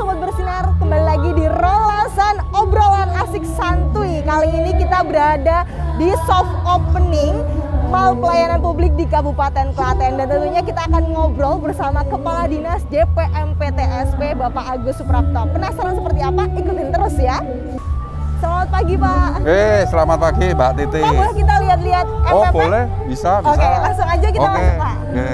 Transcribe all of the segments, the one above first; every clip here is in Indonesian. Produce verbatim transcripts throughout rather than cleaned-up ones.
Sobat Bersinar, kembali lagi di Rolasan Obrolan Asik Santuy. Kali ini kita berada di soft opening Mall Pelayanan Publik di Kabupaten Klaten. Dan tentunya kita akan ngobrol bersama Kepala Dinas D P M P T S P Bapak Agus Suprapto. Penasaran seperti apa? Ikutin terus ya. Selamat pagi Pak. Eh, selamat pagi Mbak Titi. Pak, boleh kita lihat-lihat M P P? Oh boleh, bisa, bisa. Oke, langsung aja kita Oke. masuk Pak. Oke.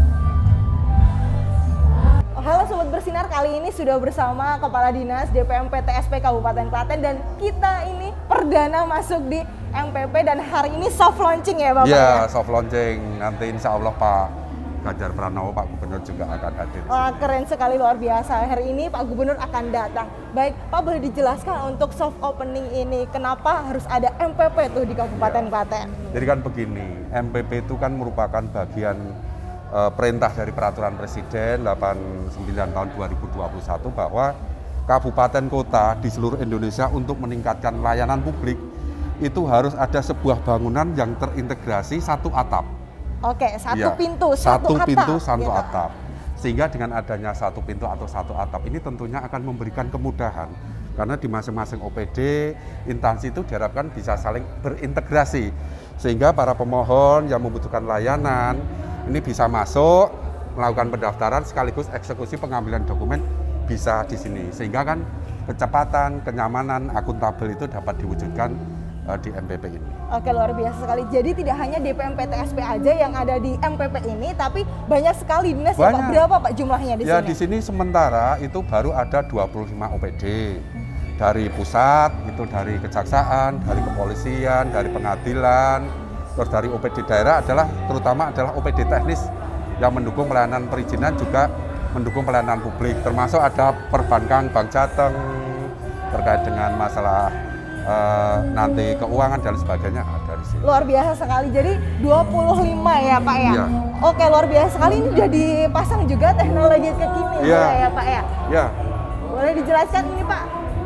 Halo Sobat Bersinar, kali ini sudah bersama Kepala Dinas D P M P T S P Kabupaten Klaten. Dan kita ini perdana masuk di M P P dan hari ini soft launching ya Bapak? Iya, soft launching. Nanti insya Allah Pak Ganjar Pranowo, Pak Gubernur juga akan hadir. Wah, keren sekali, luar biasa. Hari ini Pak Gubernur akan datang. Baik, Pak boleh dijelaskan untuk soft opening ini, kenapa harus ada M P P tuh di Kabupaten Ya. Klaten? Jadi kan begini, M P P itu kan merupakan bagian uh, perintah dari Peraturan Presiden delapan puluh sembilan tahun dua ribu dua puluh satu bahwa kabupaten kota di seluruh Indonesia untuk meningkatkan layanan publik itu harus ada sebuah bangunan yang terintegrasi satu atap. Oke, satu Ya, pintu, satu, satu atap. pintu, satu gitu. atap. Sehingga dengan adanya satu pintu atau satu atap ini tentunya akan memberikan kemudahan. Karena di masing-masing O P D, instansi itu diharapkan bisa saling berintegrasi. Sehingga para pemohon yang membutuhkan layanan, ini bisa masuk, melakukan pendaftaran sekaligus eksekusi pengambilan dokumen bisa di sini. Sehingga kan kecepatan, kenyamanan, akuntabel itu dapat diwujudkan uh, di M P P ini. Oke, luar biasa sekali. Jadi tidak hanya D P M P T S P aja yang ada di M P P ini, tapi banyak sekali dinas ya Pak. Berapa Pak jumlahnya di ya, sini? di sini sementara itu baru ada dua puluh lima O P D. Dari pusat, itu dari kejaksaan, dari kepolisian, dari pengadilan, terus dari O P D daerah adalah terutama adalah O P D teknis yang mendukung pelayanan perizinan, juga mendukung pelayanan publik. Termasuk ada perbankan, Bank Jateng, terkait dengan masalah Uh, nanti keuangan dan sebagainya ada di sini. Luar biasa sekali. Jadi dua puluh lima ya Pak ya? Iya. Oke, luar biasa sekali. Ini sudah dipasang juga teknologi kekini Iya. ya Pak ya? Ya. Boleh dijelaskan ini Pak?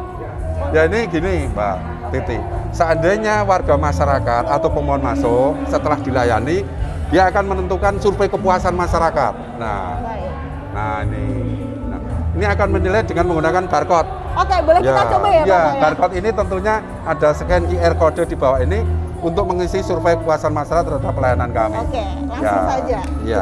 Ya ini gini Mbak Titi, seandainya warga masyarakat atau pemohon masuk setelah dilayani, dia akan menentukan survei kepuasan masyarakat. Nah, Baik. nah ini, nah, ini akan menilai dengan menggunakan barcode. Oke, boleh kita coba ya, ya, Bapak ya? barcode ini tentunya ada scan Q R code di bawah ini untuk mengisi survei kepuasan masyarakat terhadap pelayanan kami. Oke, langsung Ya, saja. Ya.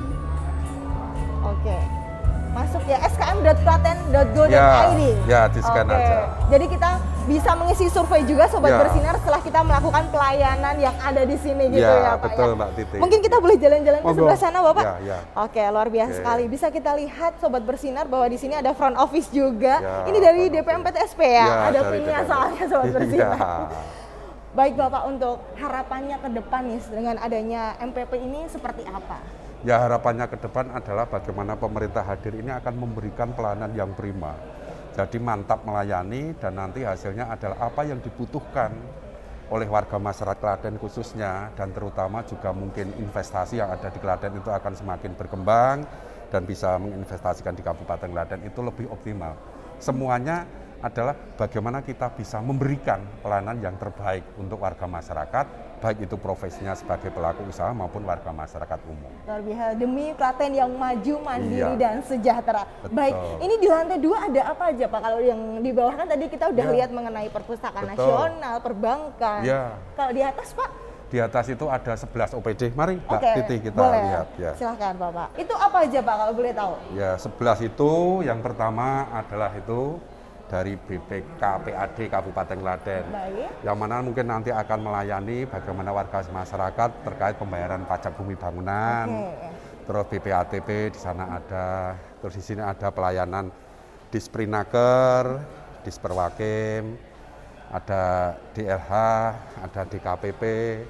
Oke. Masuk ya s k m dot klaten dot go dot i d. Ya, ya, di-scan Oke. aja. Jadi kita bisa mengisi survei juga Sobat Ya. Bersinar setelah kita melakukan pelayanan yang ada di sini gitu ya, Ya, Pak betul ya. Mbak Titi. Mungkin kita boleh jalan-jalan ke Monggo. sebelah sana Bapak? Ya, ya. Oke, luar biasa Oke. sekali. Bisa kita lihat Sobat Bersinar bahwa di sini ada front office juga. Ya, Ini dari front D P M P T S P ya? Ya, ada dari pinnya D P M P. soalnya Sobat Iya. Bersinar. Baik Bapak, untuk harapannya ke depan nih dengan adanya M P P ini seperti apa? Ya, harapannya ke depan adalah bagaimana pemerintah hadir ini akan memberikan pelayanan yang prima. Jadi mantap melayani dan nanti hasilnya adalah apa yang dibutuhkan oleh warga masyarakat Klaten khususnya, dan terutama juga mungkin investasi yang ada di Klaten itu akan semakin berkembang dan bisa menginvestasikan di Kabupaten Klaten itu lebih optimal. Semuanya adalah bagaimana kita bisa memberikan pelayanan yang terbaik untuk warga masyarakat, baik itu profesinya sebagai pelaku usaha maupun warga masyarakat umum. Luar biasa, demi Klaten yang maju, mandiri, Iya. dan sejahtera. Betul. Baik, ini di lantai dua ada apa aja Pak? Kalau yang di bawah kan tadi kita udah Iya. lihat mengenai perpustakaan Betul. nasional, perbankan. Iya. Kalau di atas Pak? Di atas itu ada sebelas O P D. Mari Mbak Oke, Titi kita boleh. lihat ya. Silahkan Bapak. Itu apa aja Pak kalau boleh tahu? Ya, sebelas itu yang pertama adalah itu dari B P K P A D Kabupaten Klaten. Baik. Yang mana mungkin nanti akan melayani bagaimana warga masyarakat terkait pembayaran pajak bumi bangunan. Oke. Terus B P A T P di sana ada. Terus di sini ada pelayanan Disprinaker, Disperwakim, ada D L H, ada D K P P,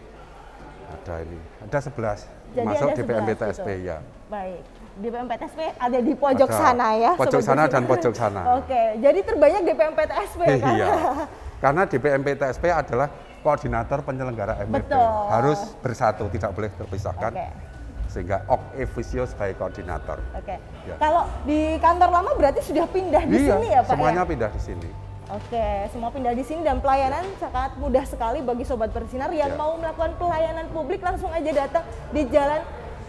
ada ini. Ada sebelas. Jadi Masuk ada D P M P T S P sebelas gitu. ya. Baik. D P M P T S P ada di pojok Ada. sana ya? Pojok Sobat sana Bersinar. dan pojok sana. Oke, jadi terbanyak D P M P T S P kan? Iya. Karena D P M P T S P adalah koordinator penyelenggara M P P. Betul. Harus bersatu, tidak boleh terpisahkan. Oke. Sehingga ok officio sebagai koordinator. Oke. Ya. Kalau di kantor lama berarti sudah pindah di Iya, sini ya Pak semuanya ya? pindah di sini. Oke, semua pindah di sini dan pelayanan sangat mudah sekali bagi Sobat Bersinar yang Ya. mau melakukan pelayanan publik, langsung aja datang di Jalan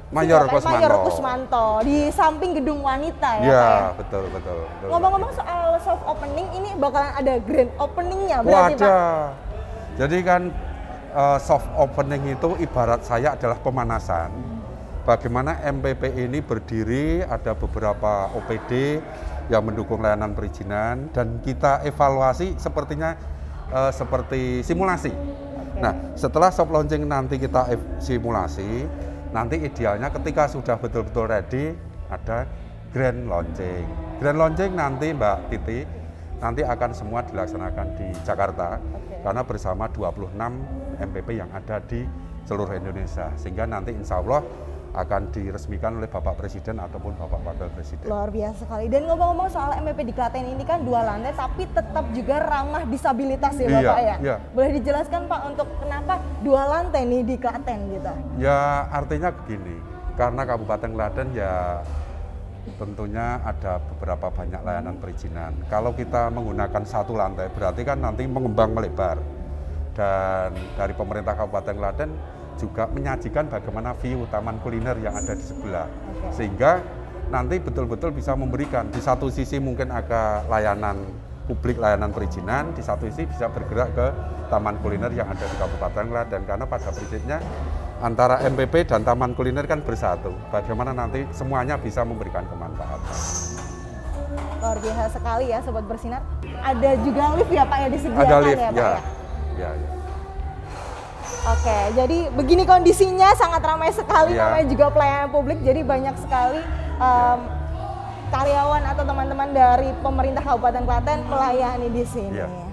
Mayor Bapak Kusmanto. Mayor Kusmanto di samping gedung wanita ya, Ya, Pak ya. betul, betul, betul. Ngomong-ngomong soal soft opening, ini bakalan ada grand openingnya Wah, berarti Pak? ada. Jadi kan uh, soft opening itu ibarat saya adalah pemanasan. Bagaimana M P P ini berdiri, ada beberapa O P D yang mendukung layanan perizinan dan kita evaluasi sepertinya uh, seperti simulasi. Okay. Nah, setelah soft launching nanti kita simulasi, nanti idealnya ketika sudah betul-betul ready ada grand launching. Grand launching nanti Mbak Titi nanti akan semua dilaksanakan di Jakarta. Okay. Karena bersama dua puluh enam M P P yang ada di seluruh Indonesia, sehingga nanti insya Allah akan diresmikan oleh Bapak Presiden ataupun Bapak Wakil Presiden. Luar biasa sekali. Dan ngomong-ngomong soal M P P di Klaten ini kan dua lantai tapi tetap juga ramah disabilitas ya Bapak iya, ya? Iya. Boleh dijelaskan Pak untuk kenapa dua lantai nih di Klaten gitu? Ya artinya begini, karena Kabupaten Klaten ya tentunya ada beberapa banyak layanan perizinan. Kalau kita menggunakan satu lantai berarti kan nanti mengembang melebar. Dan dari pemerintah Kabupaten Klaten juga menyajikan bagaimana view taman kuliner yang ada di sebelah. Okay. Sehingga nanti betul-betul bisa memberikan di satu sisi mungkin agak layanan publik, layanan perizinan, di satu sisi bisa bergerak ke taman kuliner yang ada di Kabupaten Klaten. Karena pada prinsipnya antara M P P dan taman kuliner kan bersatu. Bagaimana nanti semuanya bisa memberikan kemanfaatan. Luar biasa sekali ya Sobat Bersinar. Ada juga lift ya Pak ya disediakan Ada lift, ya Pak ya. ya? Ya, ya. Oke, jadi begini kondisinya sangat ramai sekali, ya. Namanya juga pelayanan publik, jadi banyak sekali um, ya. karyawan atau teman-teman dari pemerintah Kabupaten Klaten melayani di sini. Ya.